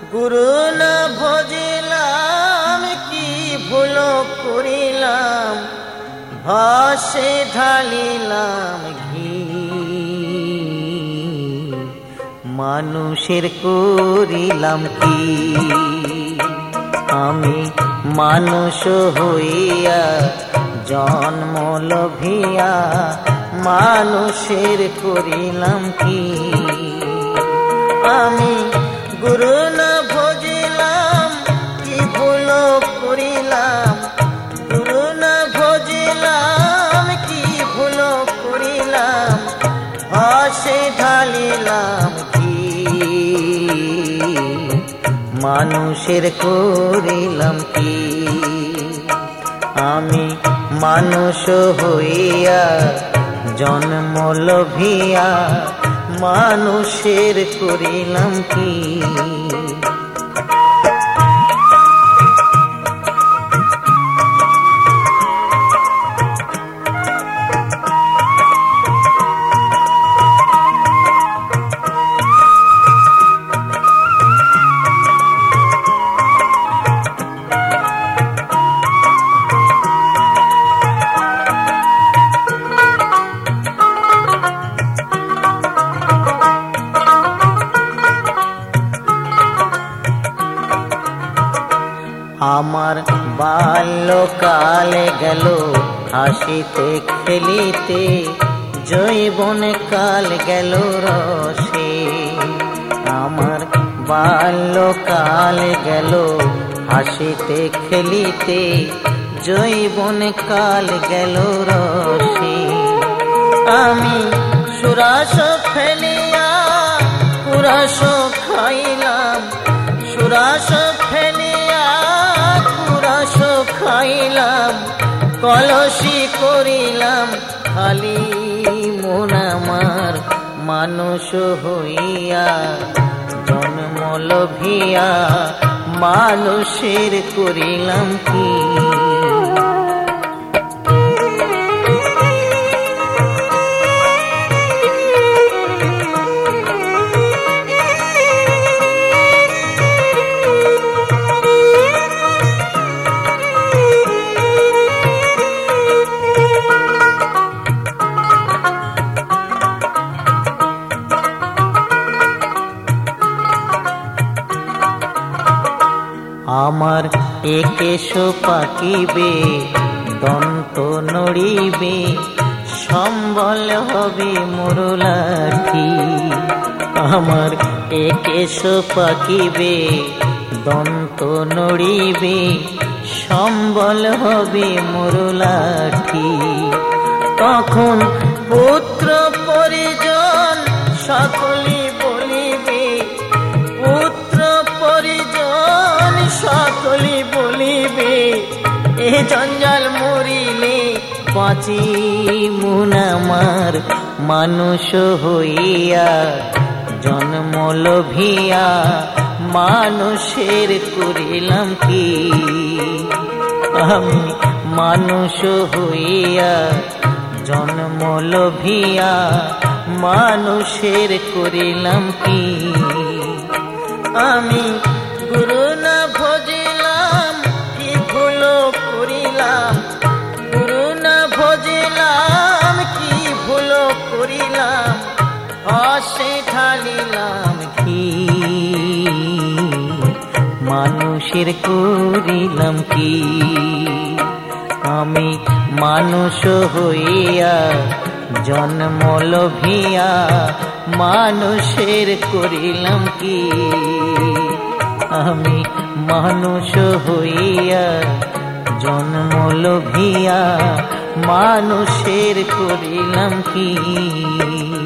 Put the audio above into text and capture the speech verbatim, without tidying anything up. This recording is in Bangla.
গুরু না ভজিলাম কি ভুল করিলাম, ভাসে ঢালিলাম ঘি। মানুষের করিলাম কি আমি, মানুষ হইয়া জন্ম লভিয়া মানুষের করিলাম কি আমি। গুরু না ভজিলাম কি ভুল করিলাম, গুরু না ভজিলাম কি ভুল করিলাম, ভাসে ঢালিলাম কি মানুষের করিলাম কি আমি। মানুষ হইয়া জন্ম লভিয়া মানুষের করিলাম কি। আমার বাল্যকালে গেল হাসিতে খেলিতে, যৌবন কাল গেল রসে। আমার বাল্যকাল গেল হাসিতে খেলিতে, যৌবন কাল গেল রসে। আমি সুরাস ফেলিয়া কুরাস খাইলাম, সুরাস ফেলিয়া কুরাস খাইলাম, কলসি করিলাম খালি মন আমার। মানুষ হইয়া জন্ম লভিয়া মানুষের করিলাম কি। আমার একেশ পাকিবে দন্ত নড়িবে, সম্বল হবে মোর লাঠি। আমার একেশ পাকিবে দন্ত নড়িবে, সম্বল হবে মোর লাঠি। তখন পুত্র পরিজন সকলে বলিবে, পুত্র পরিজন সকলে বলিবে, এ জঞ্জাল মরিলে বাঁচি মন আমার। মানুষ হইয়া জন্ম লভিয়া মানুষের করিলাম কি আমি। মানুষ হইয়া জন্ম লভিয়া মানুষের করিলাম কি আমি। গুরু না ভজিলাম কি ভুল করিলাম, গুরু না ভজিলাম কি ভুল করিলাম, হাসে ঢালিলাম কি মানুষের করিলাম কি আমি। মানুষ হইয়া জন্ম লভিয়া মানুষের করিলাম কি আমি। মানুষ হইয়া জন্ম লভিয়া মানুষের করিলাম কি।